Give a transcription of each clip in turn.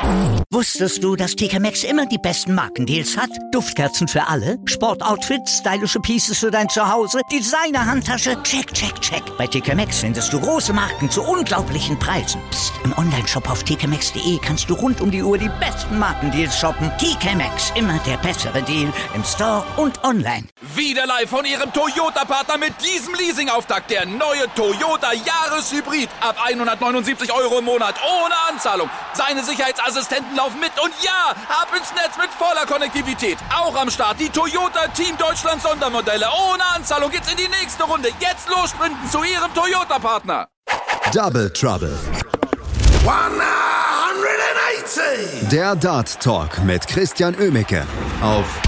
Wusstest du, dass TK Maxx immer die besten Markendeals hat? Duftkerzen für alle, Sportoutfits, stylische Pieces für dein Zuhause, Designer-Handtasche, check, check, check. Bei TK Maxx findest du große Marken zu unglaublichen Preisen. Psst. Im Onlineshop auf tkmaxx.de kannst du rund um die Uhr die besten Markendeals shoppen. TK Maxx, immer der bessere Deal im Store und online. Wieder live von Ihrem Toyota-Partner mit diesem Leasing-Auftakt. Der neue Toyota Jahreshybrid. Ab 179 € im Monat. Ohne Anzahlung. Seine Sicherheitsassistenten laufen mit. Und ja, ab ins Netz mit voller Konnektivität. Auch am Start die Toyota Team Deutschland Sondermodelle. Ohne Anzahlung geht's in die nächste Runde. Jetzt los sprinten zu Ihrem Toyota-Partner. Double Trouble. 180! Der Dart Talk mit Christian Oemeke auf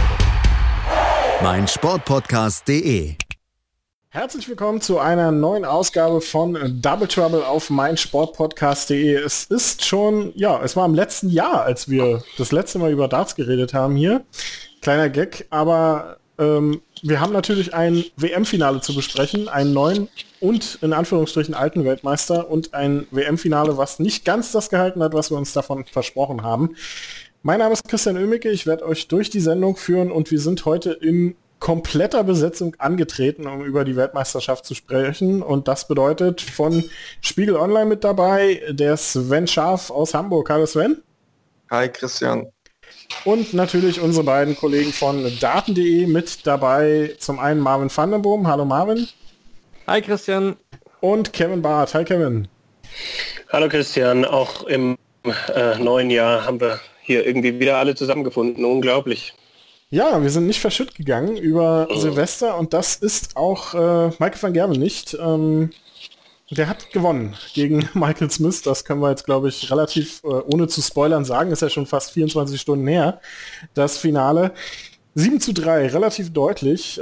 meinsportpodcast.de. Herzlich willkommen zu einer neuen Ausgabe von Double Trouble auf meinsportpodcast.de. Es ist schon, es war im letzten Jahr, als wir das letzte Mal über Darts geredet haben hier. Kleiner Gag, aber wir haben natürlich ein WM-Finale zu besprechen, einen neuen und in Anführungsstrichen alten Weltmeister und ein WM-Finale, was nicht ganz das gehalten hat, was wir uns davon versprochen haben. Mein Name ist Christian Oemeke, ich werde euch durch die Sendung führen und wir sind heute in kompletter Besetzung angetreten, um über die Weltmeisterschaft zu sprechen. Und das bedeutet von Spiegel Online mit dabei, der Sven Scharf aus Hamburg. Hallo Sven. Hi Christian. Und natürlich unsere beiden Kollegen von Daten.de mit dabei. Zum einen Marvin van den Boom. Hallo Marvin. Hi Christian. Und Kevin Barth. Hi Kevin. Hallo Christian. Auch im neuen Jahr haben wir hier irgendwie wieder alle zusammengefunden. Unglaublich. Ja, wir sind nicht verschütt gegangen über Silvester und das ist auch Michael van Gerwen nicht. Der hat gewonnen gegen Michael Smith. Das können wir jetzt, glaube ich, relativ, ohne zu spoilern sagen, ist ja schon fast 24 Stunden her, das Finale. 7:3, relativ deutlich.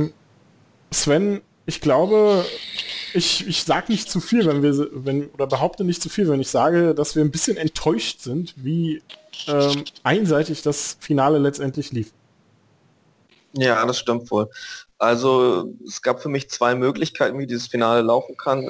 Sven, ich glaube, ich sage nicht zu viel, oder behaupte nicht zu viel, wenn ich sage, dass wir ein bisschen enttäuscht sind, wie einseitig das Finale letztendlich lief. Ja, das stimmt wohl. Also es gab für mich zwei Möglichkeiten, wie dieses Finale laufen kann.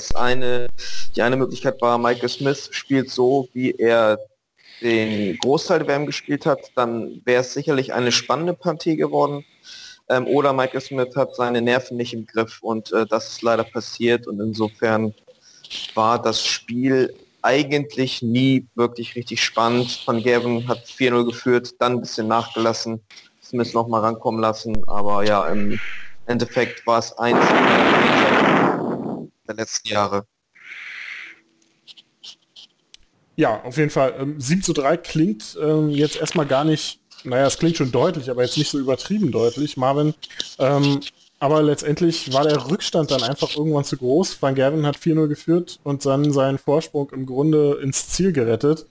Die eine Möglichkeit war, Michael Smith spielt so, wie er den Großteil der WM gespielt hat, dann wäre es sicherlich eine spannende Partie geworden. Oder Michael Smith hat seine Nerven nicht im Griff und das ist leider passiert und insofern war das Spiel eigentlich nie wirklich richtig spannend. Van Gerwen hat 4-0 geführt, dann ein bisschen nachgelassen, Smith noch mal rankommen lassen, aber ja, im Endeffekt war es eins der letzten Jahre. Ja, auf jeden Fall. 7:3 klingt jetzt erstmal gar nicht, es klingt schon deutlich, aber jetzt nicht so übertrieben deutlich, Marvin. Aber letztendlich war der Rückstand dann einfach irgendwann zu groß. Van Gerwen hat 4-0 geführt und dann seinen Vorsprung im Grunde ins Ziel gerettet.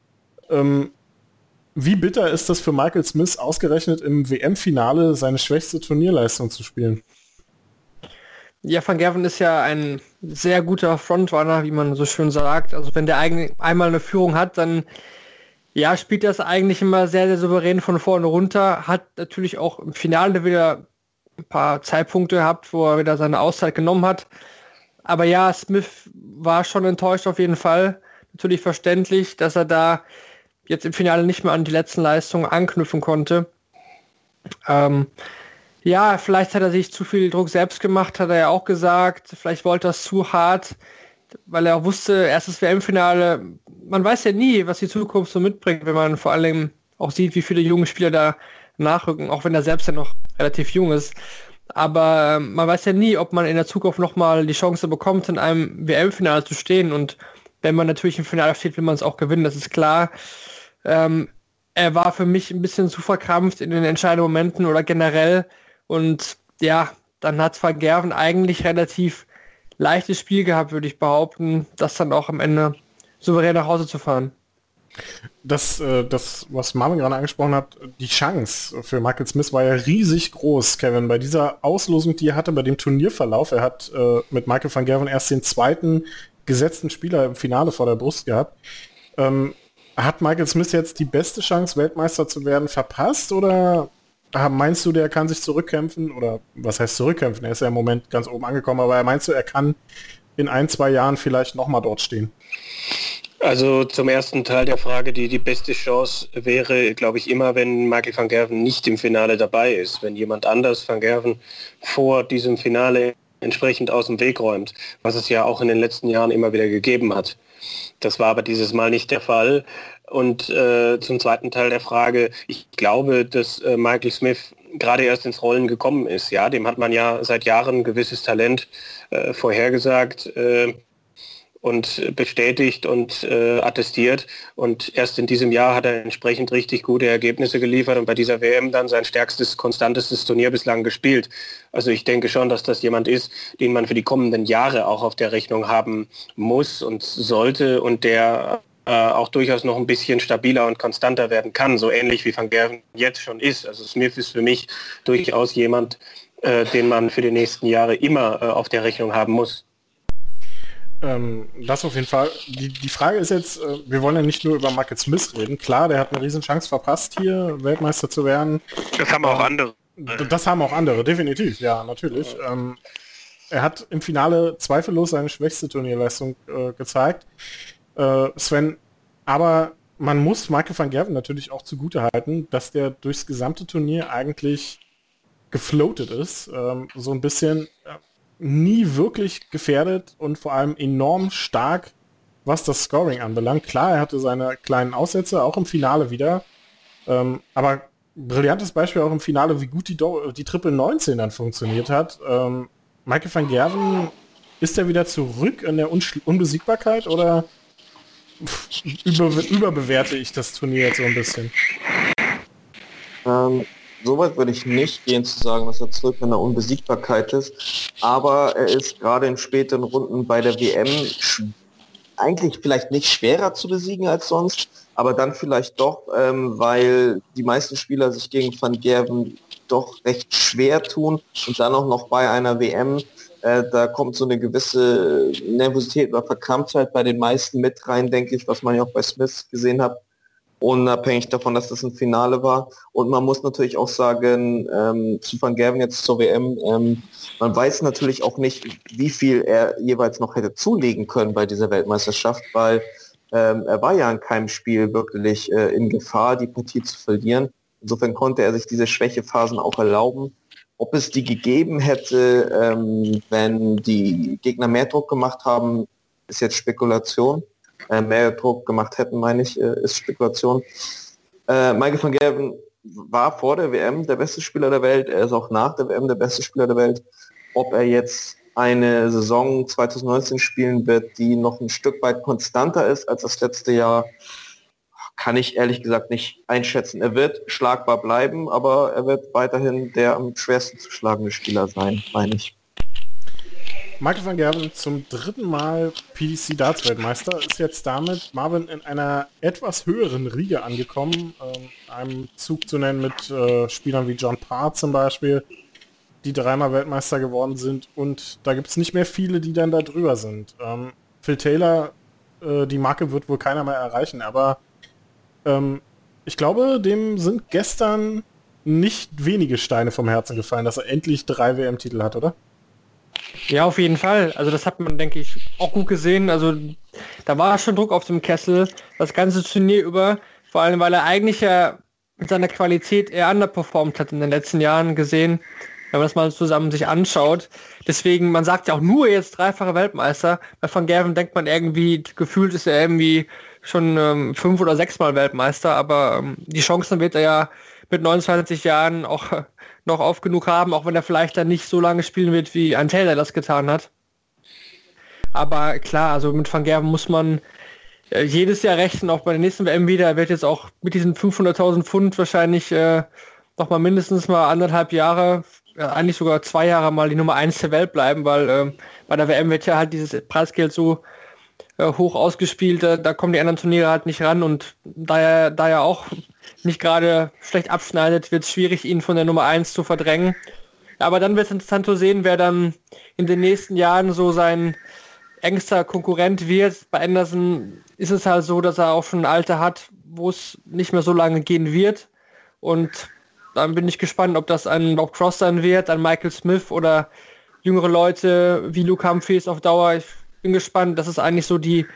Wie bitter ist das für Michael Smith, ausgerechnet im WM-Finale seine schwächste Turnierleistung zu spielen? Ja, Van Gerwen ist ja ein sehr guter Frontrunner, wie man so schön sagt. Also wenn der einmal eine Führung hat, dann spielt das eigentlich immer sehr, sehr souverän von vorne runter. Hat natürlich auch im Finale wieder ein paar Zeitpunkte gehabt, wo er wieder seine Auszeit genommen hat. Aber ja, Smith war schon enttäuscht auf jeden Fall. Natürlich verständlich, dass er da jetzt im Finale nicht mehr an die letzten Leistungen anknüpfen konnte. Vielleicht hat er sich zu viel Druck selbst gemacht, hat er ja auch gesagt. Vielleicht wollte er es zu hart, weil er auch wusste, erstes WM-Finale, man weiß ja nie, was die Zukunft so mitbringt, wenn man vor allem auch sieht, wie viele junge Spieler da nachrücken, auch wenn er selbst ja noch relativ jung ist. Aber man weiß ja nie, ob man in der Zukunft nochmal die Chance bekommt, in einem WM-Finale zu stehen. Und wenn man natürlich im Finale steht, will man es auch gewinnen, das ist klar. Er war für mich ein bisschen zu verkrampft in den entscheidenden Momenten oder generell. Und dann hat Van Gerwen eigentlich relativ leichtes Spiel gehabt, würde ich behaupten, das dann auch am Ende souverän nach Hause zu fahren. Das, was Marvin gerade angesprochen hat, die Chance für Michael Smith war ja riesig groß, Kevin. Bei dieser Auslosung, die er hatte, bei dem Turnierverlauf, er hat mit Michael van Gerwen erst den zweiten gesetzten Spieler im Finale vor der Brust gehabt. Hat Michael Smith jetzt die beste Chance, Weltmeister zu werden, verpasst? Oder meinst du, der kann sich zurückkämpfen? Oder was heißt zurückkämpfen? Er ist ja im Moment ganz oben angekommen, aber meinst du, er kann in 1-2 Jahren vielleicht nochmal dort stehen? Also zum ersten Teil der Frage, die beste Chance wäre, glaube ich, immer, wenn Michael van Gerwen nicht im Finale dabei ist. Wenn jemand anders Van Gerwen vor diesem Finale entsprechend aus dem Weg räumt, was es ja auch in den letzten Jahren immer wieder gegeben hat. Das war aber dieses Mal nicht der Fall. Und zum zweiten Teil der Frage, ich glaube, dass Michael Smith gerade erst ins Rollen gekommen ist. Ja, dem hat man ja seit Jahren ein gewisses Talent vorhergesagt und bestätigt und attestiert. Und erst in diesem Jahr hat er entsprechend richtig gute Ergebnisse geliefert und bei dieser WM dann sein stärkstes, konstantestes Turnier bislang gespielt. Also ich denke schon, dass das jemand ist, den man für die kommenden Jahre auch auf der Rechnung haben muss und sollte und der auch durchaus noch ein bisschen stabiler und konstanter werden kann, so ähnlich wie Van Gerwen jetzt schon ist. Also Smith ist für mich durchaus jemand, den man für die nächsten Jahre immer auf der Rechnung haben muss. Das auf jeden Fall. Die Frage ist jetzt, wir wollen ja nicht nur über Michael Smith reden. Klar, der hat eine riesen Chance verpasst, hier Weltmeister zu werden. Das haben auch andere. Das haben auch andere, definitiv, ja, natürlich. Er hat im Finale zweifellos seine schwächste Turnierleistung gezeigt. Sven, aber man muss Michael van Gerwen natürlich auch zugutehalten, dass der durchs gesamte Turnier eigentlich gefloatet ist. So ein bisschen... nie wirklich gefährdet und vor allem enorm stark, was das Scoring anbelangt. Klar, er hatte seine kleinen Aussätze, auch im Finale wieder. Aber brillantes Beispiel auch im Finale, wie gut die Triple 19 dann funktioniert hat. Michael van Gerwen, ist er wieder zurück in der Unbesiegbarkeit oder überbewerte ich das Turnier jetzt so ein bisschen? Soweit würde ich nicht gehen zu sagen, dass er zurück in der Unbesiegbarkeit ist, aber er ist gerade in späteren Runden bei der WM eigentlich vielleicht nicht schwerer zu besiegen als sonst, aber dann vielleicht doch, weil die meisten Spieler sich gegen Van Gerwen doch recht schwer tun und dann auch noch bei einer WM, da kommt so eine gewisse Nervosität oder Verkrampftheit bei den meisten mit rein, denke ich, was man ja auch bei Smith gesehen hat. Unabhängig davon, dass das ein Finale war. Und man muss natürlich auch sagen, zu Van Gerwen jetzt zur WM, man weiß natürlich auch nicht, wie viel er jeweils noch hätte zulegen können bei dieser Weltmeisterschaft, weil er war ja in keinem Spiel wirklich in Gefahr, die Partie zu verlieren. Insofern konnte er sich diese Schwächephasen auch erlauben. Ob es die gegeben hätte, wenn die Gegner mehr Druck gemacht haben, ist jetzt Spekulation. Mehr Druck gemacht hätten, meine ich, ist Spekulation. Michael van Gerwen war vor der WM der beste Spieler der Welt, er ist auch nach der WM der beste Spieler der Welt. Ob er jetzt eine Saison 2019 spielen wird, die noch ein Stück weit konstanter ist als das letzte Jahr, kann ich ehrlich gesagt nicht einschätzen. Er wird schlagbar bleiben, aber er wird weiterhin der am schwersten zu schlagende Spieler sein, meine ich. Michael van Gerwen zum 3. Mal PDC Darts Weltmeister, ist jetzt damit, Marvin, in einer etwas höheren Riege angekommen, einem Zug zu nennen mit Spielern wie John Parr zum Beispiel, die 3-mal Weltmeister geworden sind, und da gibt es nicht mehr viele, die dann da drüber sind. Phil Taylor, die Marke wird wohl keiner mehr erreichen, aber ich glaube, dem sind gestern nicht wenige Steine vom Herzen gefallen, dass er endlich 3 WM-Titel hat, oder? Ja, auf jeden Fall. Also das hat man, denke ich, auch gut gesehen. Also da war schon Druck auf dem Kessel, das ganze Turnier über. Vor allem, weil er eigentlich ja mit seiner Qualität eher underperformt hat in den letzten Jahren gesehen, wenn man das mal zusammen sich anschaut. Deswegen, man sagt ja auch nur jetzt 3-fache Weltmeister. Bei Van Gerwen denkt man irgendwie, gefühlt ist er irgendwie schon 5 oder 6-mal Weltmeister, aber die Chancen wird er ja mit 29 Jahren auch noch oft genug haben, auch wenn er vielleicht dann nicht so lange spielen wird, wie ein Taylor das getan hat. Aber klar, also mit Van Gerwen muss man jedes Jahr rechnen, auch bei der nächsten WM wieder. Er wird jetzt auch mit diesen 500.000 Pfund wahrscheinlich noch mal mindestens mal 1,5 Jahre, eigentlich sogar 2 Jahre mal die Nummer 1 der Welt bleiben, weil bei der WM wird ja halt dieses Preisgeld so hoch ausgespielt, da kommen die anderen Turniere halt nicht ran, und da er auch nicht gerade schlecht abschneidet, wird es schwierig, ihn von der Nummer 1 zu verdrängen. Aber dann wird es interessant zu sehen, wer dann in den nächsten Jahren so sein engster Konkurrent wird. Bei Anderson ist es halt so, dass er auch schon ein Alter hat, wo es nicht mehr so lange gehen wird. Und dann bin ich gespannt, ob das ein Bob Cross sein wird, ein Michael Smith oder jüngere Leute wie Luke Humphries auf Dauer. Ich bin gespannt. Das ist eigentlich so die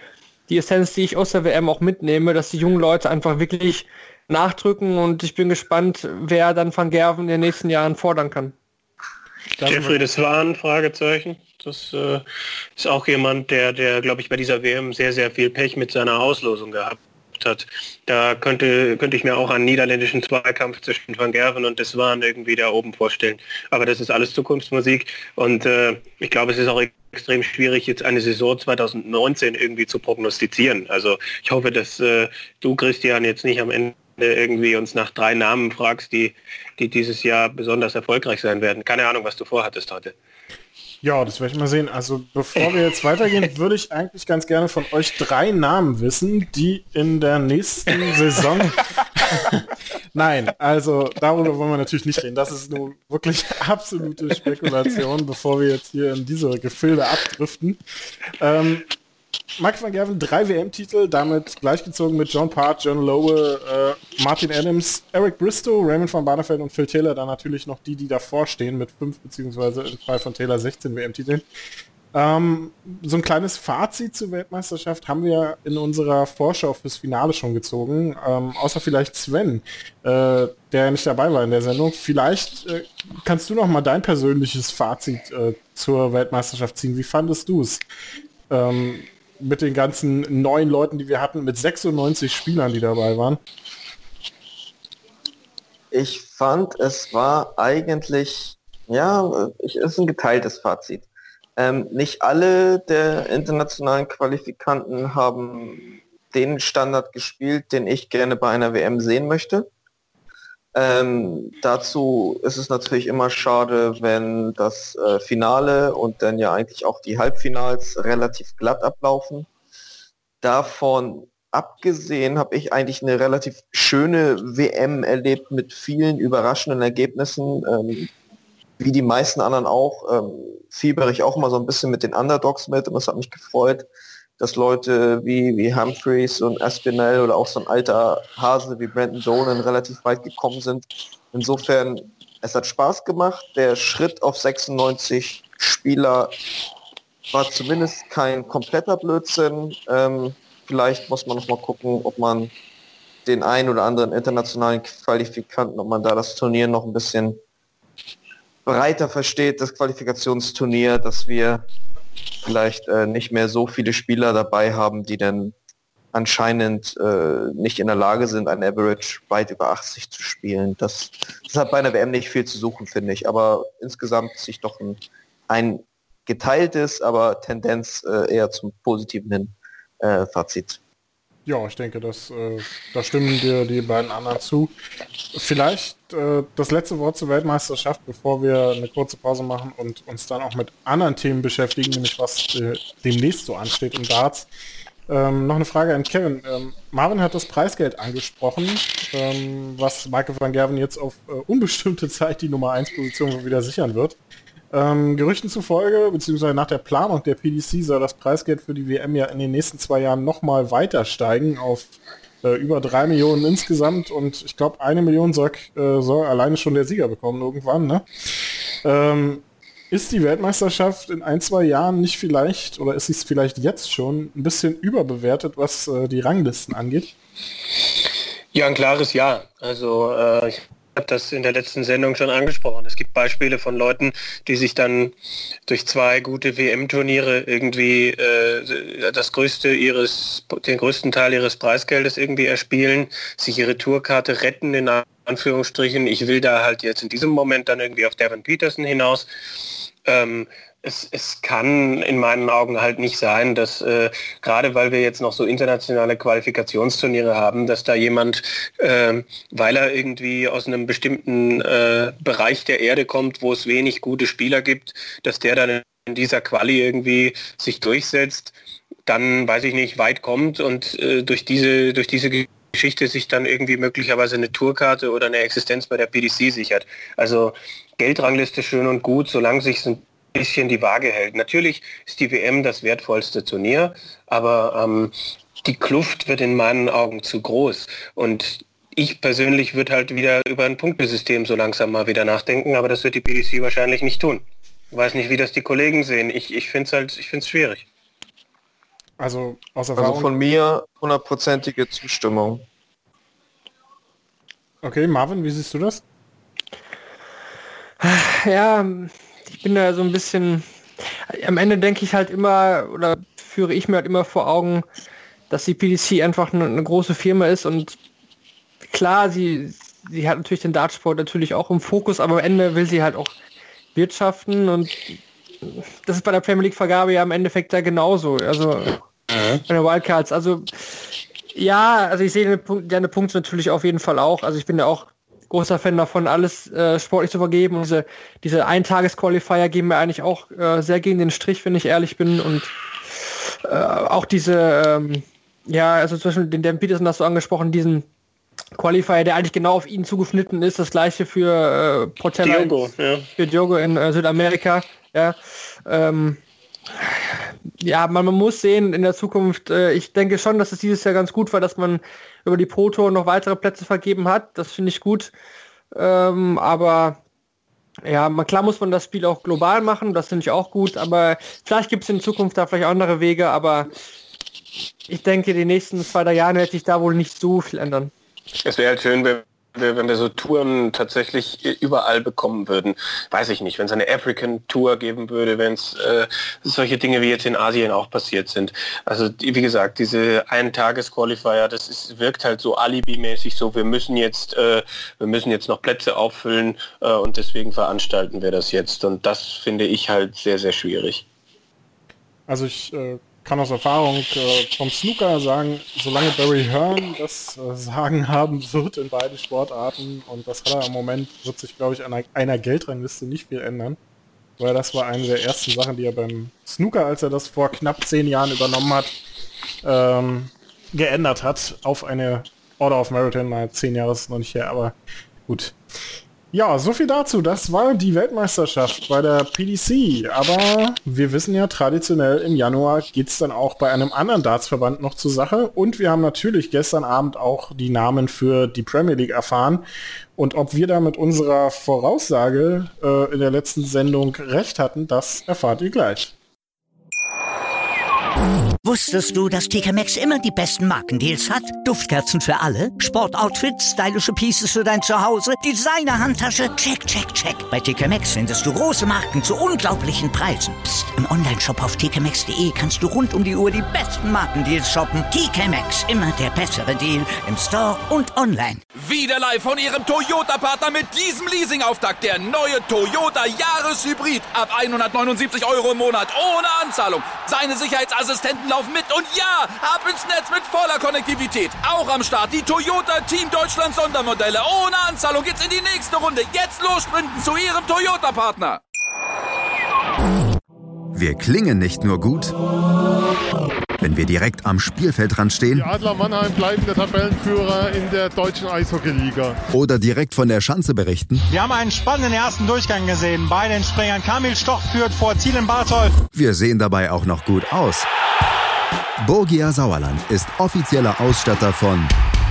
die Essenz, die ich aus der WM auch mitnehme, dass die jungen Leute einfach wirklich nachdrücken und ich bin gespannt, wer dann Van Gerven in den nächsten Jahren fordern kann. Jeffrey de Zwaan, Fragezeichen. Das ist auch jemand, der glaube ich, bei dieser WM sehr, sehr viel Pech mit seiner Auslosung gehabt hat. Da könnte ich mir auch einen niederländischen Zweikampf zwischen Van Gerven und de Zwaan irgendwie da oben vorstellen. Aber das ist alles Zukunftsmusik und ich glaube, es ist auch extrem schwierig, jetzt eine Saison 2019 irgendwie zu prognostizieren. Also ich hoffe, dass du, Christian, jetzt nicht am Ende irgendwie uns nach 3 Namen fragst, die dieses Jahr besonders erfolgreich sein werden. Keine Ahnung, was du vorhattest heute. Ja, das werde ich mal sehen. Also bevor wir jetzt weitergehen, würde ich eigentlich ganz gerne von euch 3 Namen wissen, die in der nächsten Saison... Nein, also darüber wollen wir natürlich nicht reden. Das ist nur wirklich absolute Spekulation, bevor wir jetzt hier in diese Gefilde abdriften. Michael van Gerven 3 WM-Titel, damit gleichgezogen mit John Part, John Lowe, Martin Adams, Eric Bristow, Raymond van Barneveld und Phil Taylor, dann natürlich noch die davor stehen mit 5 beziehungsweise im Fall von Taylor 16 WM-Titeln. So ein kleines Fazit zur Weltmeisterschaft haben wir in unserer Vorschau fürs Finale schon gezogen, außer vielleicht Sven, der nicht dabei war in der Sendung. Vielleicht kannst du noch mal dein persönliches Fazit zur Weltmeisterschaft ziehen. Wie fandest du es? Mit den ganzen neuen Leuten, die wir hatten, mit 96 Spielern, die dabei waren? Ich fand, es war eigentlich, es ist ein geteiltes Fazit. Nicht alle der internationalen Qualifikanten haben den Standard gespielt, den ich gerne bei einer WM sehen möchte. Dazu ist es natürlich immer schade, wenn das Finale und dann ja eigentlich auch die Halbfinals relativ glatt ablaufen. Davon abgesehen habe ich eigentlich eine relativ schöne WM erlebt mit vielen überraschenden Ergebnissen. Wie die meisten anderen auch, fiebere ich auch mal so ein bisschen mit den Underdogs mit und das hat mich gefreut, dass Leute wie Humphreys und Aspinall oder auch so ein alter Hase wie Brandon Dolan relativ weit gekommen sind. Insofern, es hat Spaß gemacht. Der Schritt auf 96 Spieler war zumindest kein kompletter Blödsinn. Vielleicht muss man noch mal gucken, ob man den einen oder anderen internationalen Qualifikanten, ob man da das Turnier noch ein bisschen breiter versteht, das Qualifikationsturnier, dass wir vielleicht nicht mehr so viele Spieler dabei haben, die dann anscheinend nicht in der Lage sind, ein Average weit über 80 zu spielen. Das hat bei einer WM nicht viel zu suchen, finde ich. Aber insgesamt sich doch ein geteiltes, aber Tendenz eher zum Positiven hin Fazit. Ja, ich denke, da stimmen dir die beiden anderen zu. Vielleicht das letzte Wort zur Weltmeisterschaft, bevor wir eine kurze Pause machen und uns dann auch mit anderen Themen beschäftigen, nämlich was demnächst so ansteht im Darts. Noch eine Frage an Kevin. Marvin hat das Preisgeld angesprochen, was Michael van Gerven jetzt auf unbestimmte Zeit die Nummer 1 Position wieder sichern wird. Gerüchten zufolge, beziehungsweise nach der Planung der PDC, soll das Preisgeld für die WM ja in den nächsten 2 Jahren nochmal weiter steigen auf über 3 Millionen insgesamt und ich glaube 1 Million soll alleine schon der Sieger bekommen irgendwann, ne? Ist die Weltmeisterschaft in 1-2 Jahren nicht vielleicht, oder ist sie es vielleicht jetzt schon, ein bisschen überbewertet, was die Ranglisten angeht? Ja, ein klares Ja. Also ich habe das in der letzten Sendung schon angesprochen. Es gibt Beispiele von Leuten, die sich dann durch 2 gute WM-Turniere irgendwie den größten Teil ihres Preisgeldes irgendwie erspielen, sich ihre Tourkarte retten, in Anführungsstrichen. Ich will da halt jetzt in diesem Moment dann irgendwie auf Devin Peterson hinaus. Es kann in meinen Augen halt nicht sein, dass gerade weil wir jetzt noch so internationale Qualifikationsturniere haben, dass da jemand, weil er irgendwie aus einem bestimmten Bereich der Erde kommt, wo es wenig gute Spieler gibt, dass der dann in dieser Quali irgendwie sich durchsetzt, dann, weiß ich nicht, weit kommt und durch diese Geschichte sich dann irgendwie möglicherweise eine Tourkarte oder eine Existenz bei der PDC sichert. Also Geldrangliste schön und gut, solange sich ein bisschen die Waage hält. Natürlich ist die WM das wertvollste Turnier, aber die Kluft wird in meinen Augen zu groß. Und ich persönlich würde halt wieder über ein Punktesystem so langsam mal wieder nachdenken, aber das wird die PDC wahrscheinlich nicht tun. Ich weiß nicht, wie das die Kollegen sehen. Ich finde es schwierig. Also aus Erfahrung... Also von mir 100%ige Zustimmung. Okay, Marvin, wie siehst du das? Ja, ich bin da so ein bisschen... Am Ende denke ich halt immer, oder führe ich mir halt immer vor Augen, dass die PDC einfach eine große Firma ist und klar, sie hat natürlich den Dartsport natürlich auch im Fokus, aber am Ende will sie halt auch wirtschaften und das ist bei der Premier League Vergabe ja im Endeffekt ja genauso, also bei den Wildcards, also ja, also ich sehe deine Punkte natürlich auf jeden Fall auch, also ich bin ja auch großer Fan davon, alles sportlich zu vergeben und diese Eintages-Qualifier gehen mir eigentlich auch sehr gegen den Strich, wenn ich ehrlich bin und auch diese also zum Beispiel den Dan Peterson hast du angesprochen, diesen Qualifier, der eigentlich genau auf ihn zugeschnitten ist, das gleiche für Portela für Diogo in Südamerika. Ja, man muss sehen in der Zukunft, ich denke schon, dass es dieses Jahr ganz gut war, dass man über die Pro Tour noch weitere Plätze vergeben hat, das finde ich gut, aber ja, klar muss man das Spiel auch global machen, das finde ich auch gut, aber vielleicht gibt es in Zukunft da vielleicht andere Wege, aber ich denke, die nächsten 2-3 Jahre wird sich da wohl nicht so viel ändern. Es wäre halt schön, wenn wir so Touren tatsächlich überall bekommen würden. Weiß ich nicht, wenn es eine African Tour geben würde, wenn es solche Dinge wie jetzt in Asien auch passiert sind. Also wie gesagt, diese Eintages-Qualifier, wirkt halt so alibimäßig so, wir müssen jetzt noch Plätze auffüllen und deswegen veranstalten wir das jetzt. Und das finde ich halt sehr, sehr schwierig. Also ich kann aus Erfahrung vom Snooker sagen, solange Barry Hearn das Sagen haben wird in beiden Sportarten, und das hat er im Moment, wird sich, glaube ich, an einer Geldrangliste nicht viel ändern, weil das war eine der ersten Sachen, die er beim Snooker, als er das vor knapp 10 Jahren übernommen hat, geändert hat auf eine Order of Merit. 10 Jahre ist noch nicht her, aber gut. Ja, so viel dazu. Das war die Weltmeisterschaft bei der PDC. Aber wir wissen ja, traditionell im Januar geht's dann auch bei einem anderen Dartsverband noch zur Sache. Und wir haben natürlich gestern Abend auch die Namen für die Premier League erfahren. Und ob wir da mit unserer Voraussage in der letzten Sendung recht hatten, das erfahrt ihr gleich. Wusstest du, dass TK Maxx immer die besten Markendeals hat? Duftkerzen für alle, Sportoutfits, stylische Pieces für dein Zuhause, Designer-Handtasche, check, check, check. Bei TK Maxx findest du große Marken zu unglaublichen Preisen. Psst. Im Onlineshop auf tkmaxx.de kannst du rund um die Uhr die besten Markendeals shoppen. TK Maxx, immer der bessere Deal im Store und online. Wieder live von ihrem Toyota-Partner mit diesem Leasing-Auftakt. Der neue Toyota Jahreshybrid. Ab 179 € im Monat ohne Anzahlung. Seine Sicherheitsassistenten laufen mit und ja, ab ins Netz mit voller Konnektivität. Auch am Start die Toyota Team Deutschland Sondermodelle. Ohne Anzahlung geht's in die nächste Runde. Jetzt los sprinten zu Ihrem Toyota-Partner. Wir klingen nicht nur gut, wenn wir direkt am Spielfeldrand stehen. Die Adler Mannheim bleiben der Tabellenführer in der deutschen Eishockey-Liga. Oder direkt von der Schanze berichten. Wir haben einen spannenden ersten Durchgang gesehen. Bei den Springern Kamil Stoch führt vor Zielen Bartol. Wir sehen dabei auch noch gut aus. Borgia Sauerland ist offizieller Ausstatter von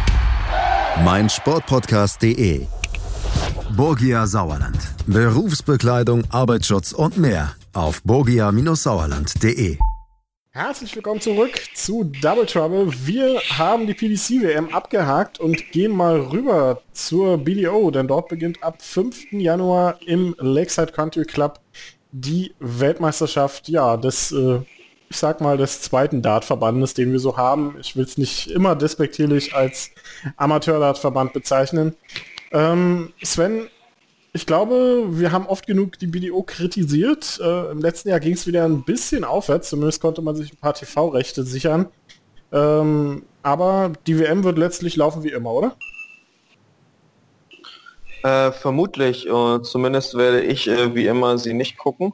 meinsportpodcast.de. Borgia Sauerland. Berufsbekleidung, Arbeitsschutz und mehr auf borgia-sauerland.de. Herzlich willkommen zurück zu Double Trouble. Wir haben die PDC-WM abgehakt und gehen mal rüber zur BDO, denn dort beginnt ab 5. Januar im Lakeside Country Club die Weltmeisterschaft, des zweiten Dartverbandes, den wir so haben. Ich will es nicht immer despektierlich als Amateur-Dartverband bezeichnen. Sven, ich glaube, wir haben oft genug die BDO kritisiert. Im letzten Jahr ging es wieder ein bisschen aufwärts, zumindest konnte man sich ein paar TV-Rechte sichern. Aber die WM wird letztlich laufen wie immer, oder? Vermutlich. Zumindest werde ich wie immer sie nicht gucken.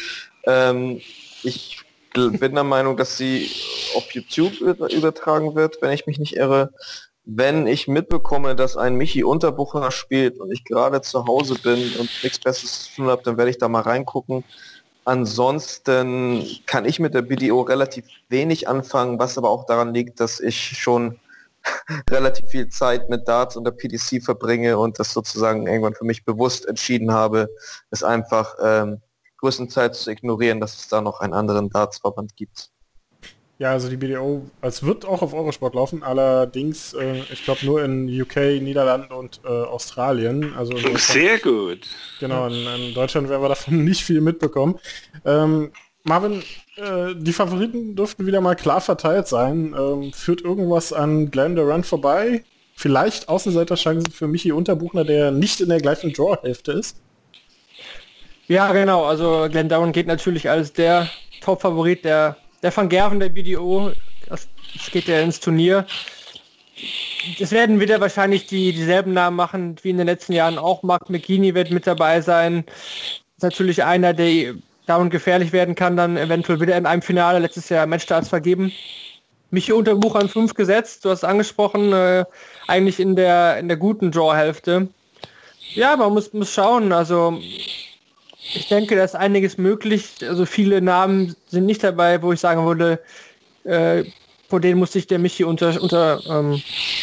Ich bin der Meinung, dass sie auf YouTube übertragen wird, wenn ich mich nicht irre. Wenn ich mitbekomme, dass ein Michi Unterbucher spielt und ich gerade zu Hause bin und nichts Besseres zu tun habe, dann werde ich da mal reingucken. Ansonsten kann ich mit der BDO relativ wenig anfangen, was aber auch daran liegt, dass ich schon relativ viel Zeit mit Darts und der PDC verbringe und das sozusagen irgendwann für mich bewusst entschieden habe, es einfach größtenteils zu ignorieren, dass es da noch einen anderen Dartsverband gibt. Ja, also die BDO, es wird auch auf Eurosport laufen, allerdings, ich glaube nur in UK, Niederlanden und Australien. Also sehr gut. Genau, in Deutschland werden wir davon nicht viel mitbekommen. Marvin, die Favoriten dürften wieder mal klar verteilt sein. Führt irgendwas an Glenn Durant vorbei? Vielleicht Außenseiterchancen für Michi Unterbuchner, der nicht in der gleichen Draw-Hälfte ist? Ja, genau. Also Glenn Durant geht natürlich als der Top-Favorit, der Van Gerven der BDO. Das geht ja ins Turnier. Es werden wieder wahrscheinlich dieselben Namen machen wie in den letzten Jahren auch. Mark McGeaney wird mit dabei sein. Ist natürlich einer, der Durant gefährlich werden kann, dann eventuell wieder in einem Finale. Letztes Jahr Matchstarts vergeben. Michi Unterbuchner an 5 gesetzt. Du hast angesprochen, eigentlich in der guten Draw-Hälfte. Ja, man muss schauen. Also ich denke, da ist einiges möglich. Also viele Namen sind nicht dabei, wo ich sagen würde, vor denen muss sich der Michi den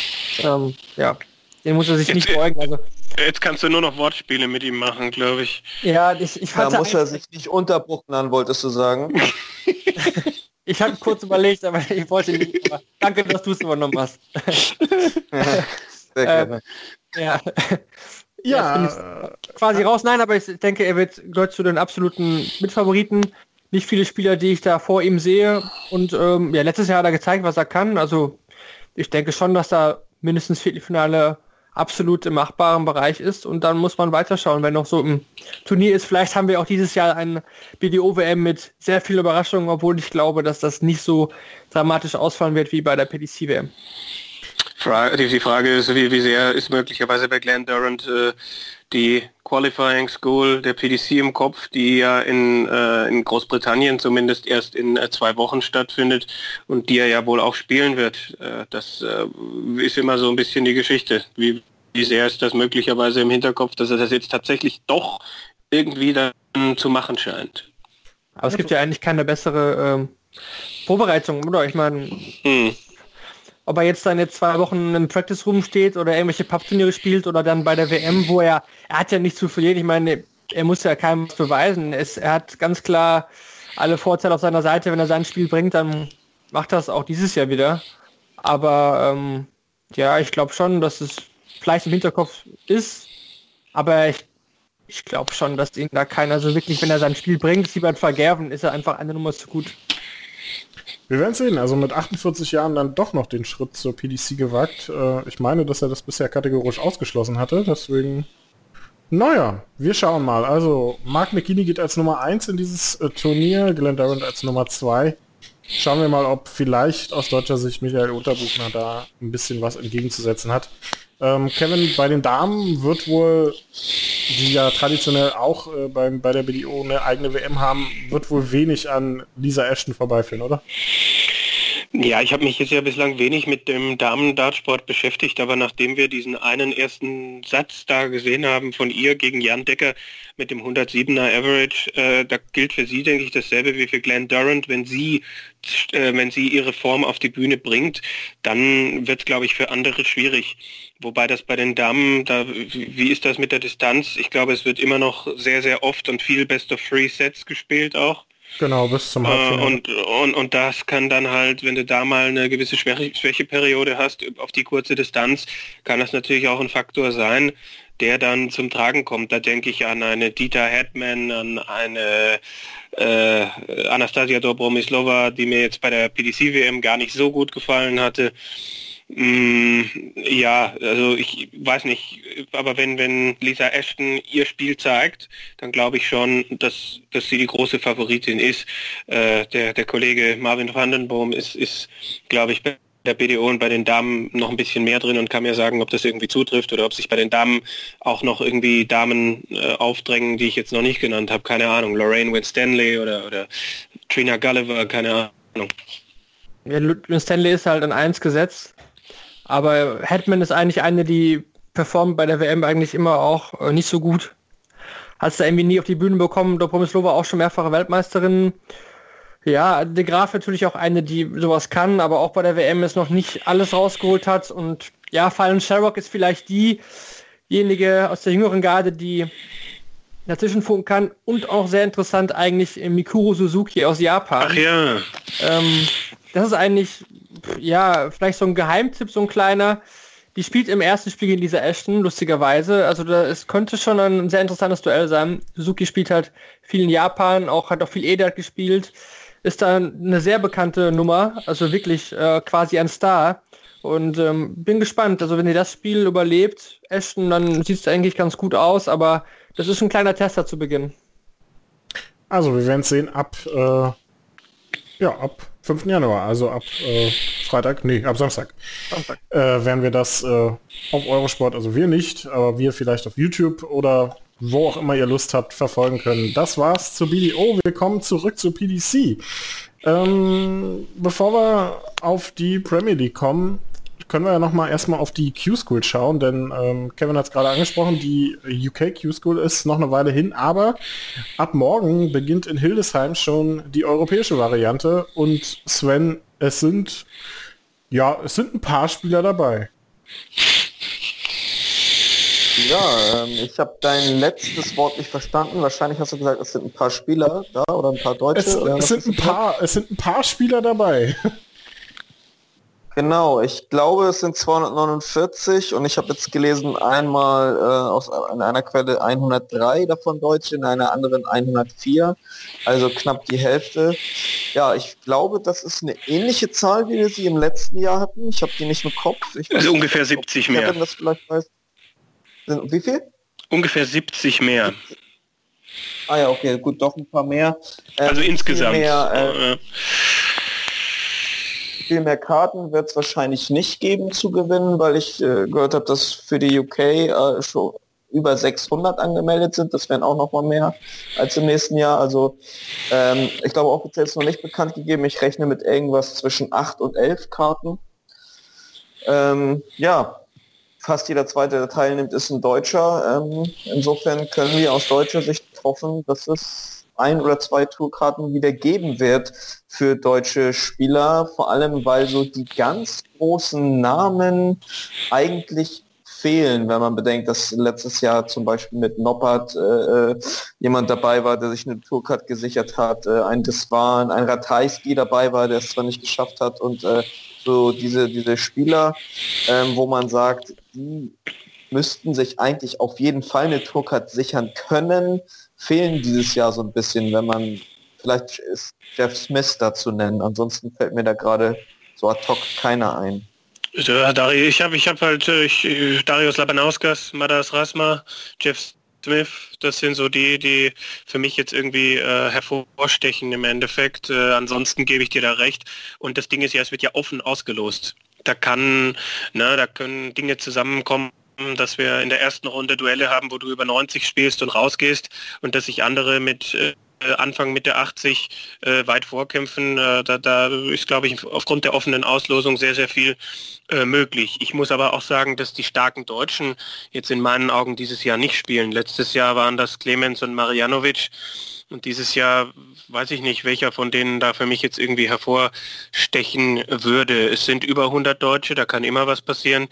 muss er sich nicht beugen. Also jetzt kannst du nur noch Wortspiele mit ihm machen, glaube ich. Ja, ich Da muss er sich nicht unterbuchnen, wolltest du sagen? Ich habe kurz überlegt, aber ich wollte nicht. Aber danke, dass du es übernommen hast. Sehr gerne. Ja, quasi raus. Nein, aber ich denke, er gehört zu den absoluten Mitfavoriten. Nicht viele Spieler, die ich da vor ihm sehe. Und letztes Jahr hat er gezeigt, was er kann. Also ich denke schon, dass da mindestens Viertelfinale absolut im machbaren Bereich ist. Und dann muss man weiterschauen, wenn noch so im Turnier ist. Vielleicht haben wir auch dieses Jahr ein BDO-WM mit sehr vielen Überraschungen, obwohl ich glaube, dass das nicht so dramatisch ausfallen wird wie bei der PDC-WM. Die Frage ist, wie sehr ist möglicherweise bei Glenn Durant die Qualifying School der PDC im Kopf, die ja in Großbritannien zumindest erst in 2 Wochen stattfindet und die er ja wohl auch spielen wird. Das ist immer so ein bisschen die Geschichte. Wie sehr ist das möglicherweise im Hinterkopf, dass er das jetzt tatsächlich doch irgendwie dann zu machen scheint? Aber es gibt ja eigentlich keine bessere Vorbereitung, oder? Ich meine... Ob er jetzt dann 2 Wochen im Practice Room steht oder irgendwelche Pappturniere spielt oder dann bei der WM, wo er hat ja nichts zu verlieren. Ich meine, er muss ja keinem was beweisen. Er hat ganz klar alle Vorteile auf seiner Seite. Wenn er sein Spiel bringt, dann macht er es auch dieses Jahr wieder. Aber ich glaube schon, dass es vielleicht im Hinterkopf ist. Aber ich glaube schon, dass ihn da keiner so wirklich, wenn er sein Spiel bringt, wie bei Van Gerven, ist er einfach eine Nummer zu gut. Wir werden sehen, also mit 48 Jahren dann doch noch den Schritt zur PDC gewagt. Ich meine, dass er das bisher kategorisch ausgeschlossen hatte, deswegen, naja, wir schauen mal. Also Mark McGeaney geht als Nummer 1 in dieses Turnier, Glenn Durant als Nummer 2. Schauen wir mal, ob vielleicht aus deutscher Sicht Michael Unterbuchner da ein bisschen was entgegenzusetzen hat. Kevin, bei den Damen wird wohl, die ja traditionell auch bei der BDO eine eigene WM haben, wird wohl wenig an Lisa Ashton vorbeiführen, oder? Ja, ich habe mich jetzt ja bislang wenig mit dem Damen-Dartsport beschäftigt, aber nachdem wir diesen einen ersten Satz da gesehen haben von ihr gegen Jan Decker mit dem 107er Average, da gilt für sie, denke ich, dasselbe wie für Glenn Durant. Wenn sie ihre Form auf die Bühne bringt, dann wird es, glaube ich, für andere schwierig. Wobei das bei den Damen, wie ist das mit der Distanz? Ich glaube, es wird immer noch sehr, sehr oft und viel Best of 3 Sets gespielt auch. Genau, bis zum Halbfinale. Und das kann dann halt, wenn du da mal eine gewisse Schwächeperiode hast, auf die kurze Distanz, kann das natürlich auch ein Faktor sein, der dann zum Tragen kommt. Da denke ich an eine Dita Hetman, an eine Anastasia Dobromislova, die mir jetzt bei der PDC-WM gar nicht so gut gefallen hatte. Ja, also ich weiß nicht, aber wenn Lisa Ashton ihr Spiel zeigt, dann glaube ich schon, dass sie die große Favoritin ist. Der Kollege Marvin van den Boom ist glaube ich, bei der BDO und bei den Damen noch ein bisschen mehr drin und kann mir sagen, ob das irgendwie zutrifft oder ob sich bei den Damen auch noch irgendwie Damen aufdrängen, die ich jetzt noch nicht genannt habe. Keine Ahnung, Lorraine Winstanley oder Trina Gulliver, keine Ahnung. Ja, Winstanley ist halt an 1 gesetzt. Aber Hetman ist eigentlich eine, die performt bei der WM eigentlich immer auch nicht so gut. Hat es da irgendwie nie auf die Bühne bekommen. Dobromislova auch schon mehrfache Weltmeisterin. Ja, de Graaf natürlich auch eine, die sowas kann, aber auch bei der WM ist noch nicht alles rausgeholt hat. Und ja, Fallon Sherrock ist vielleicht diejenige aus der jüngeren Garde, die dazwischen funken kann. Und auch sehr interessant eigentlich Mikuru Suzuki aus Japan. Ach ja. das ist eigentlich, ja, vielleicht so ein Geheimtipp, so ein kleiner. Die spielt im ersten Spiel gegen Lisa Ashton, lustigerweise. Also es könnte schon ein sehr interessantes Duell sein. Suzuki spielt halt viel in Japan, hat auch viel Edat gespielt. Ist da eine sehr bekannte Nummer, also wirklich quasi ein Star. Und bin gespannt. Also wenn ihr das Spiel überlebt, Ashton, dann sieht es eigentlich ganz gut aus, aber das ist ein kleiner Tester zu Beginn. Also wir werden es sehen ab 5. Januar, also ab ab Samstag. Werden wir das auf Eurosport, also wir nicht, aber wir vielleicht auf YouTube oder wo auch immer ihr Lust habt, verfolgen können. Das war's zu BDO. Wir kommen zurück zu PDC. Bevor wir auf die Premier League kommen, können wir ja nochmal erstmal auf die Q-School schauen, denn Kevin hat es gerade angesprochen, die UK Q-School ist noch eine Weile hin, aber ab morgen beginnt in Hildesheim schon die europäische Variante und Sven, es sind ein paar Spieler dabei. Ja, ich habe dein letztes Wort nicht verstanden. Wahrscheinlich hast du gesagt, es sind ein paar Spieler da oder ein paar Deutsche. Es sind ein paar Spieler dabei. Genau, ich glaube, es sind 249 und ich habe jetzt gelesen, einmal in einer Quelle 103 davon Deutsche, in einer anderen 104, also knapp die Hälfte. Ja, ich glaube, das ist eine ähnliche Zahl, wie wir sie im letzten Jahr hatten. Ich habe die nicht im Kopf. Also ungefähr 70 mehr. Kevin das vielleicht weiß. Wie viel? Ungefähr 70 mehr. Ah ja, okay, gut, doch ein paar mehr. Also insgesamt. Viel mehr Karten wird es wahrscheinlich nicht geben zu gewinnen, weil ich gehört habe, dass für die UK schon über 600 angemeldet sind. Das wären auch noch mal mehr als im nächsten Jahr. Also ich glaube, offiziell ist noch nicht bekannt gegeben. Ich rechne mit irgendwas zwischen 8 und 11 Karten. Fast jeder Zweite, der teilnimmt, ist ein Deutscher. Insofern können wir aus deutscher Sicht hoffen, dass es 1 oder 2 Tourkarten wieder geben wird für deutsche Spieler, vor allem weil so die ganz großen Namen eigentlich fehlen, wenn man bedenkt, dass letztes Jahr zum Beispiel mit Noppert jemand dabei war, der sich eine Tourcard gesichert hat, ein Desvan, ein Ratajski dabei war, der es zwar nicht geschafft hat und so diese Spieler, wo man sagt, die müssten sich eigentlich auf jeden Fall eine Tourcard sichern können, fehlen dieses Jahr so ein bisschen, wenn man, vielleicht ist Jeff Smith da zu nennen, ansonsten fällt mir da gerade so ad hoc keiner ein. Ja, ich hab halt Darius Labanauskas, Madas Rasma, Jeff Smith, das sind so die für mich jetzt irgendwie hervorstechen im Endeffekt. Ansonsten gebe ich dir da recht. Und das Ding ist ja, es wird ja offen ausgelost. Da können Dinge zusammenkommen, dass wir in der ersten Runde Duelle haben, wo du über 90 spielst und rausgehst und dass sich andere mit Anfang Mitte 80 weit vorkämpfen. Da ist, glaube ich, aufgrund der offenen Auslosung sehr, sehr viel möglich. Ich muss aber auch sagen, dass die starken Deutschen jetzt in meinen Augen dieses Jahr nicht spielen. Letztes Jahr waren das Clemens und Marjanovic und dieses Jahr weiß ich nicht, welcher von denen da für mich jetzt irgendwie hervorstechen würde. Es sind über 100 Deutsche, da kann immer was passieren.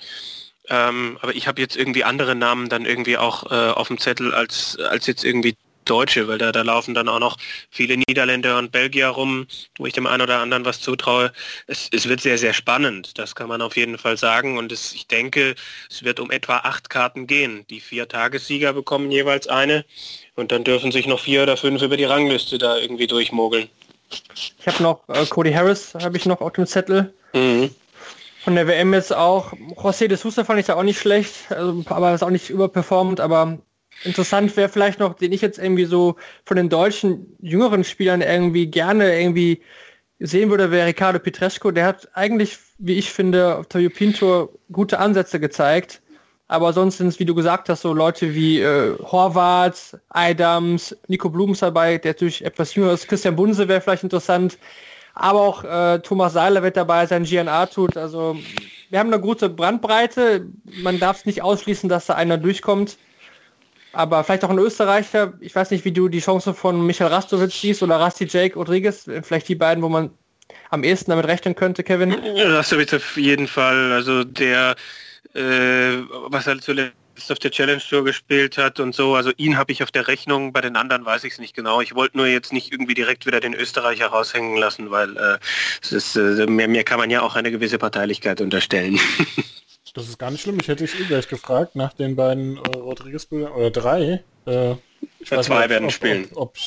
Aber ich habe jetzt irgendwie andere Namen dann irgendwie auch auf dem Zettel als jetzt irgendwie Deutsche, weil da laufen dann auch noch viele Niederländer und Belgier rum, wo ich dem einen oder anderen was zutraue. Es wird sehr, sehr spannend, das kann man auf jeden Fall sagen. Und ich denke, es wird um etwa 8 Karten gehen. Die 4 Tagessieger bekommen jeweils eine und dann dürfen sich noch 4 oder 5 über die Rangliste da irgendwie durchmogeln. Ich habe noch Cody Harris, habe ich noch auf dem Zettel. Mhm. Von der WM jetzt auch. José de Sousa fand ich da auch nicht schlecht, aber ist auch nicht überperformt, aber interessant wäre vielleicht noch, den ich jetzt irgendwie so von den deutschen jüngeren Spielern irgendwie gerne irgendwie sehen würde, wäre Ricardo Petrescu. Der hat eigentlich, wie ich finde, auf der European Tour gute Ansätze gezeigt, aber sonst sind es, wie du gesagt hast, so Leute wie Horvath, Adams, Nico Blum ist dabei, der natürlich etwas jünger ist, Christian Bunse wäre vielleicht interessant, aber auch Thomas Seiler wird dabei sein, Gian Artut, also wir haben eine gute Bandbreite, man darf es nicht ausschließen, dass da einer durchkommt. Aber vielleicht auch ein Österreicher, ich weiß nicht, wie du die Chance von Michael Rastovic siehst oder Rasti Jake Rodriguez, vielleicht die beiden, wo man am ehesten damit rechnen könnte, Kevin? Rastovic auf jeden Fall, also der, was er zuletzt auf der Challenge Tour gespielt hat und so. Also ihn habe ich auf der Rechnung, bei den anderen weiß ich es nicht genau. Ich wollte nur jetzt nicht irgendwie direkt wieder den Österreicher raushängen lassen, weil mir kann man ja auch eine gewisse Parteilichkeit unterstellen. Das ist gar nicht schlimm. Ich hätte dich gleich gefragt nach den beiden Rodriguez-Brüdern, oder 3. Ich weiß 2 nicht, werden spielen.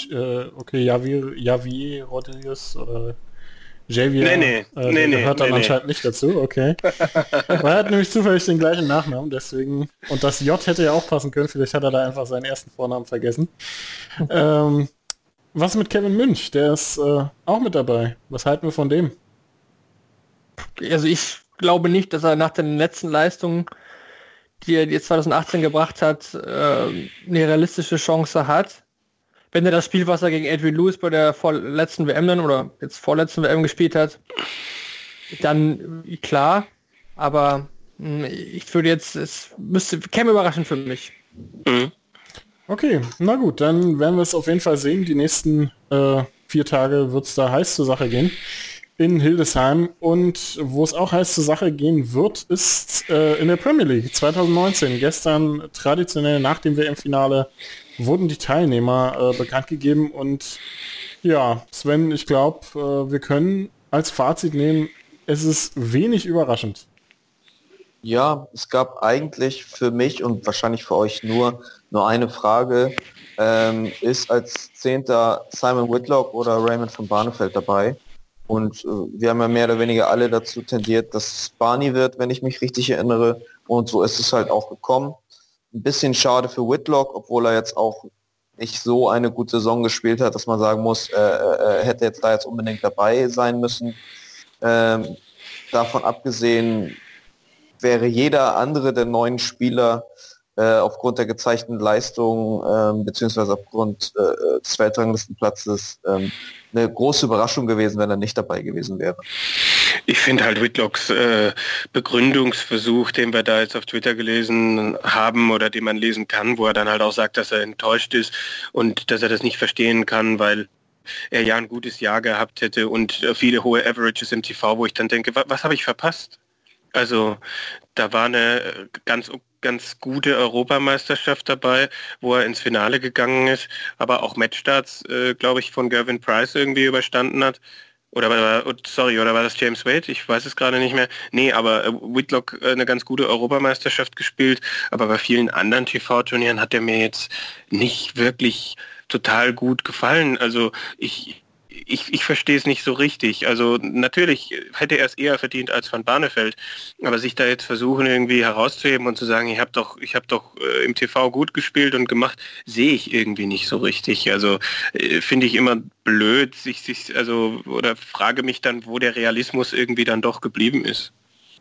Javier Rodriguez oder Javier gehört dann anscheinend nicht dazu, okay. Er hat nämlich zufällig den gleichen Nachnamen, deswegen, und das J hätte ja auch passen können, vielleicht hat er da einfach seinen ersten Vornamen vergessen. Was mit Kevin Münch? Der ist auch mit dabei. Was halten wir von dem? Also ich glaube nicht, dass er nach den letzten Leistungen, die er jetzt 2018 gebracht hat, eine realistische Chance hat. Wenn er das Spiel, was er gegen Adrian Lewis bei der vorletzten WM dann oder jetzt vorletzten WM gespielt hat, dann klar, aber ich würde jetzt, käme überraschend für mich. Okay, na gut, dann werden wir es auf jeden Fall sehen. Die nächsten 4 Tage wird es da heiß zur Sache gehen in Hildesheim, und wo es auch heiß zur Sache gehen wird, ist in der Premier League 2019. Gestern traditionell nach dem WM-Finale wurden die Teilnehmer bekannt gegeben, und ja, Sven, ich glaube, wir können als Fazit nehmen, es ist wenig überraschend. Ja, es gab eigentlich für mich und wahrscheinlich für euch nur eine Frage. Ist als 10. Simon Whitlock oder Raymond van Barneveld dabei? Und wir haben ja mehr oder weniger alle dazu tendiert, dass es Barney wird, wenn ich mich richtig erinnere. Und so ist es halt auch gekommen. Ein bisschen schade für Whitlock, obwohl er jetzt auch nicht so eine gute Saison gespielt hat, dass man sagen muss, hätte jetzt da jetzt unbedingt dabei sein müssen. Davon abgesehen wäre jeder andere der 9 Spieler aufgrund der gezeigten Leistung beziehungsweise aufgrund des Weltranglistenplatzes eine große Überraschung gewesen, wenn er nicht dabei gewesen wäre. Ich finde halt Whitlocks Begründungsversuch, den wir da jetzt auf Twitter gelesen haben oder den man lesen kann, wo er dann halt auch sagt, dass er enttäuscht ist und dass er das nicht verstehen kann, weil er ja ein gutes Jahr gehabt hätte und viele hohe Averages im TV, wo ich dann denke, was habe ich verpasst? Also da war eine ganz gute Europameisterschaft dabei, wo er ins Finale gegangen ist, aber auch Matchstarts, glaube ich, von Gervin Price irgendwie überstanden hat. Oder war das James Wade? Ich weiß es gerade nicht mehr. Nee, aber Whitlock eine ganz gute Europameisterschaft gespielt, aber bei vielen anderen TV-Turnieren hat er mir jetzt nicht wirklich total gut gefallen. Also ich verstehe es nicht so richtig. Also natürlich hätte er es eher verdient als Van Barneveld, aber sich da jetzt versuchen irgendwie herauszuheben und zu sagen, ich habe doch im TV gut gespielt und gemacht, sehe ich irgendwie nicht so richtig. Also finde ich immer blöd, oder frage mich dann, wo der Realismus irgendwie dann doch geblieben ist.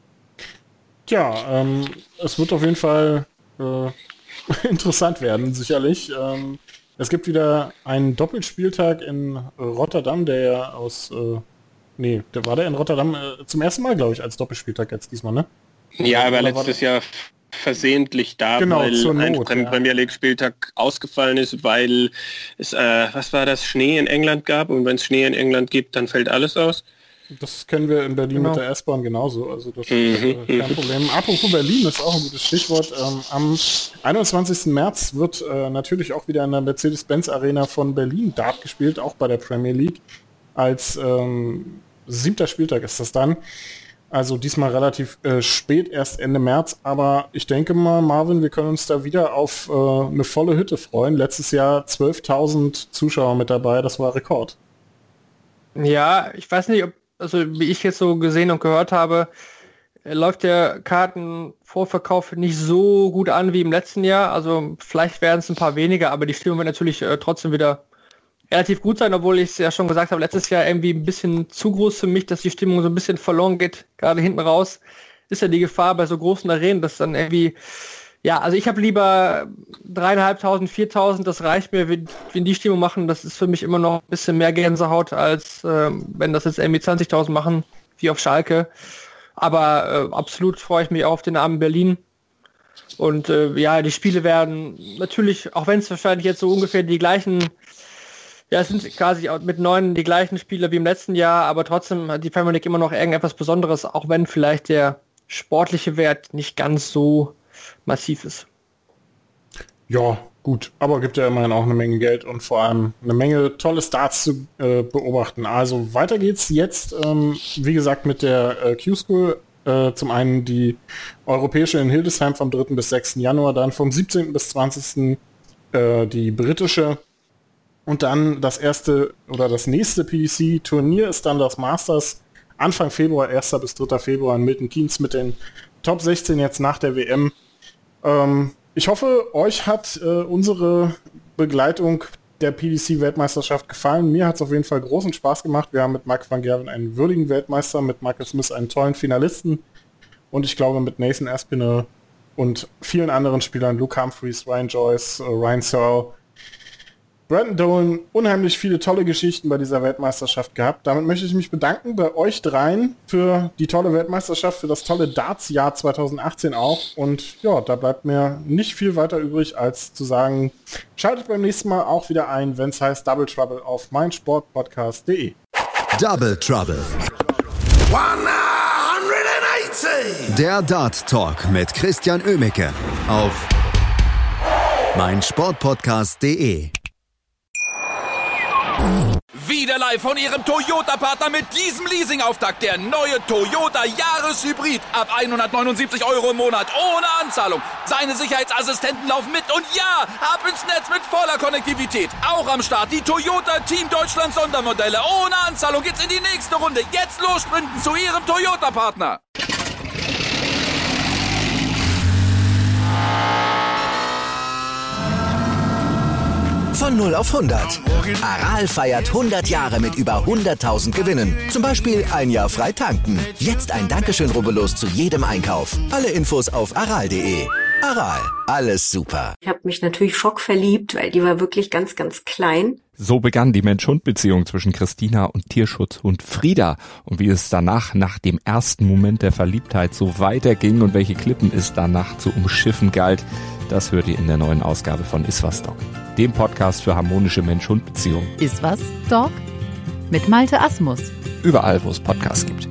Tja, es wird auf jeden Fall interessant werden, sicherlich. Es gibt wieder einen Doppelspieltag in Rotterdam, der ja war der in Rotterdam zum ersten Mal, glaube ich, als Doppelspieltag jetzt diesmal, ne? Ja, aber letztes Jahr versehentlich da, genau, weil ein Premier League Spieltag ausgefallen ist, weil es, Schnee in England gab, und wenn es Schnee in England gibt, dann fällt alles aus. Das kennen wir in Berlin mit der S-Bahn genauso, also das ist kein Problem. Apropos Berlin ist auch ein gutes Stichwort. Am 21. März wird natürlich auch wieder in der Mercedes-Benz Arena von Berlin Dart gespielt, auch bei der Premier League. Als 7. Spieltag ist das dann. Also diesmal relativ spät, erst Ende März, aber ich denke mal, Marvin, wir können uns da wieder auf eine volle Hütte freuen. Letztes Jahr 12.000 Zuschauer mit dabei, das war Rekord. Ja, ich weiß nicht, wie ich jetzt so gesehen und gehört habe, läuft der Kartenvorverkauf nicht so gut an wie im letzten Jahr. Also vielleicht werden es ein paar weniger, aber die Stimmung wird natürlich trotzdem wieder relativ gut sein, obwohl ich es ja schon gesagt habe, letztes Jahr irgendwie ein bisschen zu groß für mich, dass die Stimmung so ein bisschen verloren geht, gerade hinten raus. Ist ja die Gefahr bei so großen Arenen, dass dann irgendwie, ja, also ich habe lieber 3.500, 4.000, das reicht mir, wenn die Stimmung machen, das ist für mich immer noch ein bisschen mehr Gänsehaut, als wenn das jetzt irgendwie 20.000 machen, wie auf Schalke. Aber absolut freue ich mich auch auf den Abend Berlin. Und die Spiele werden natürlich, auch wenn es wahrscheinlich jetzt so ungefähr die gleichen, es sind quasi mit 9 die gleichen Spiele wie im letzten Jahr, aber trotzdem hat die Premier League immer noch irgendetwas Besonderes, auch wenn vielleicht der sportliche Wert nicht ganz so massiv ist. Ja, gut, aber gibt ja immerhin auch eine Menge Geld und vor allem eine Menge tolle Starts zu beobachten. Also weiter geht's jetzt, wie gesagt, mit der Q-School. Zum einen die europäische in Hildesheim vom 3. bis 6. Januar, dann vom 17. bis 20. Die britische und dann das nächste PDC-Turnier ist dann das Masters Anfang Februar, 1. bis 3. Februar in Milton Keynes mit den Top 16 jetzt nach der WM. Ich hoffe, euch hat unsere Begleitung der PDC-Weltmeisterschaft gefallen. Mir hat es auf jeden Fall großen Spaß gemacht. Wir haben mit Michael van Gerwen einen würdigen Weltmeister, mit Michael Smith einen tollen Finalisten und ich glaube mit Nathan Aspinall und vielen anderen Spielern, Luke Humphries, Ryan Joyce, Ryan Searle, Brandon Dolan, unheimlich viele tolle Geschichten bei dieser Weltmeisterschaft gehabt. Damit möchte ich mich bedanken bei euch dreien für die tolle Weltmeisterschaft, für das tolle Darts-Jahr 2018 auch. Und ja, da bleibt mir nicht viel weiter übrig, als zu sagen, schaltet beim nächsten Mal auch wieder ein, wenn es heißt Double Trouble auf meinsportpodcast.de. Double Trouble. 180! Der Dart Talk mit Christian Oemicke auf meinsportpodcast.de. Wieder live von Ihrem Toyota-Partner mit diesem Leasing-Auftakt. Der neue Toyota Jahreshybrid. Ab 179 € im Monat. Ohne Anzahlung. Seine Sicherheitsassistenten laufen mit. Und ja, ab ins Netz mit voller Konnektivität. Auch am Start die Toyota Team Deutschland Sondermodelle. Ohne Anzahlung geht's in die nächste Runde. Jetzt los sprinten zu Ihrem Toyota-Partner. Von 0 auf 100. Aral feiert 100 Jahre mit über 100.000 Gewinnen. Zum Beispiel ein Jahr frei tanken. Jetzt ein Dankeschön, rubbellos zu jedem Einkauf. Alle Infos auf aral.de. Aral, alles super. Ich habe mich natürlich schockverliebt, weil die war wirklich ganz, ganz klein. So begann die Mensch-Hund-Beziehung zwischen Christina und Tierschutzhund Frieda. Und wie es danach, nach dem ersten Moment der Verliebtheit, so weiterging und welche Klippen es danach zu umschiffen galt, das hört ihr in der neuen Ausgabe von Iswas Dog, dem Podcast für harmonische Mensch-Hund-Beziehungen. Iswas Dog? Mit Malte Asmus. Überall, wo es Podcasts gibt.